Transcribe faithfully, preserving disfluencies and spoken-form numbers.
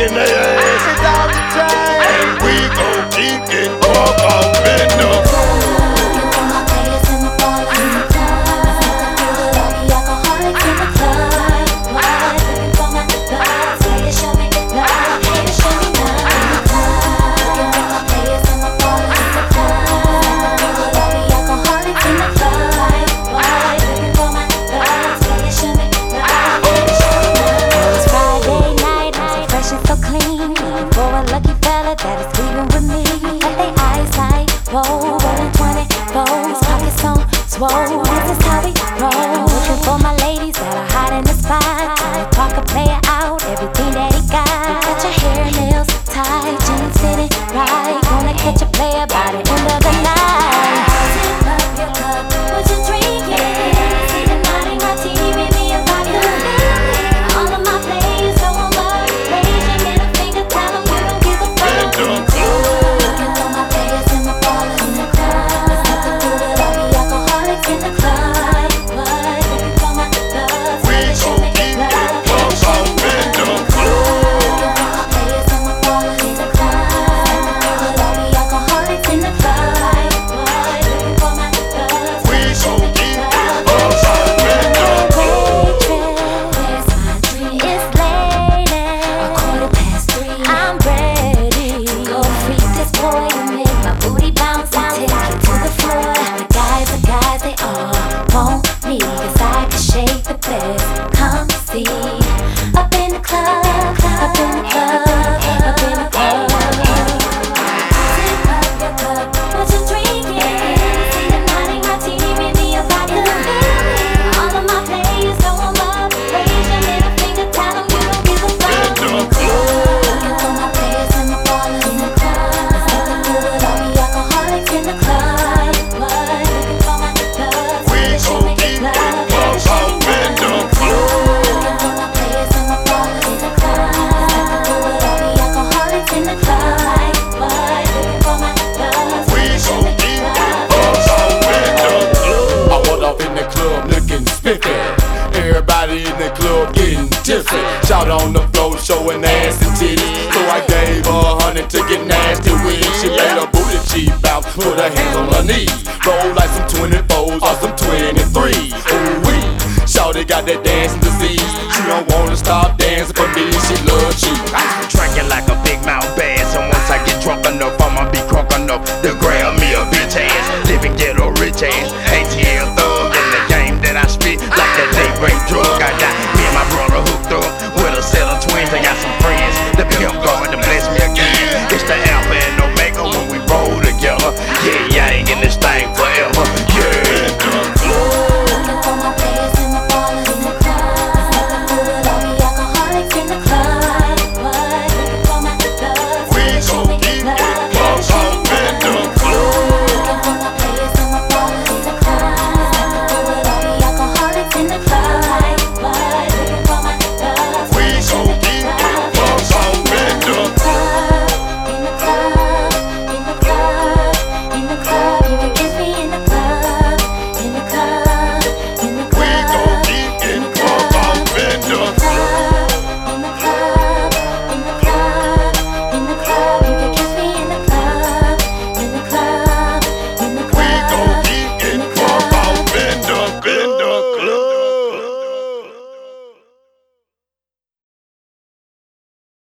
shaking their ass. It's all the time. And we gon' keep it up off in the Looking for my players and my ballers in the club. All the alcoholics in the club. Why? Looking for my thugs. Players show me love. Haters show me none. Looking for my players and my ballers in the club. All the alcoholics in the club. Why? Looking for my thugs. Players show me love. Haters show me none. It's Friday night. I'm so fresh and so clean. For a lucky fella that is leaving with me. But they eyes like whoa, rolling twenty-fours, pockets on swole. This is how we roll. Looking for my ladies that are hot in the spot. Trying to talk a player out, everything that he got. Got your hair, nails tied, jeans fitting right. Gonna catch a player by the end of the night. Tip up your cup, what you drinking? See the naughty martini, give me a vodka. All of my players go on love. Raise your middle finger, tell them you don't give a fuck. Looking for my players and my ballers in the club. It's nothing to it, all the alcoholics in the club. What? Looking for my thugs. We Haters show gon' me keep love. it Haters up show off me in the none. Looking for my players and my ballers in the club. All the alcoholics in the club. What? Looking for my thugs. We Haters show gon' me keep it love. up Haters show me off in the Waitress, where's my drink? It's late, a quarter past three. I'm ready to go freak this boy and make my booty bounce and take it to the floor. The guys, the guys, they all want me 'cause I can shake the best. Come see, up in the club, up in the club, up in the club. Sip up your cup, what you drinking? See the naughty martini, give me a vodka. All of my players go on love. Raise your middle finger, tell them you don't give a fuck. Looking for my players and my ballers in the club. It's nothing to it, all the alcoholics in the club. What? Looking for my thugs. We Haters show gon' me keep love. it Haters up show off me in the none. Looking for my players and my ballers in the club. It's nothing to it, all the alcoholics in the club. What? Looking for my thugs. We Haters show gon' me keep it love. up Haters show me off in the none. I walked up in the club looking spiffy. Everybody in the club getting tipsy. Shout on the floor, showing ass and titties. So I gave her a hundred to get nasty with it. She made her booty cheap out, put her hands on her knees. Roll like some twenty-fours or some twenty-threes. Ooh wee, shawty got that dancing disease. She don't wanna stop dancing for me, she loves you. Drinking like a big mouth bass, and once I get drunk enough, I'ma be crunk enough to grab me a bitch ass. Living ghetto rich ass,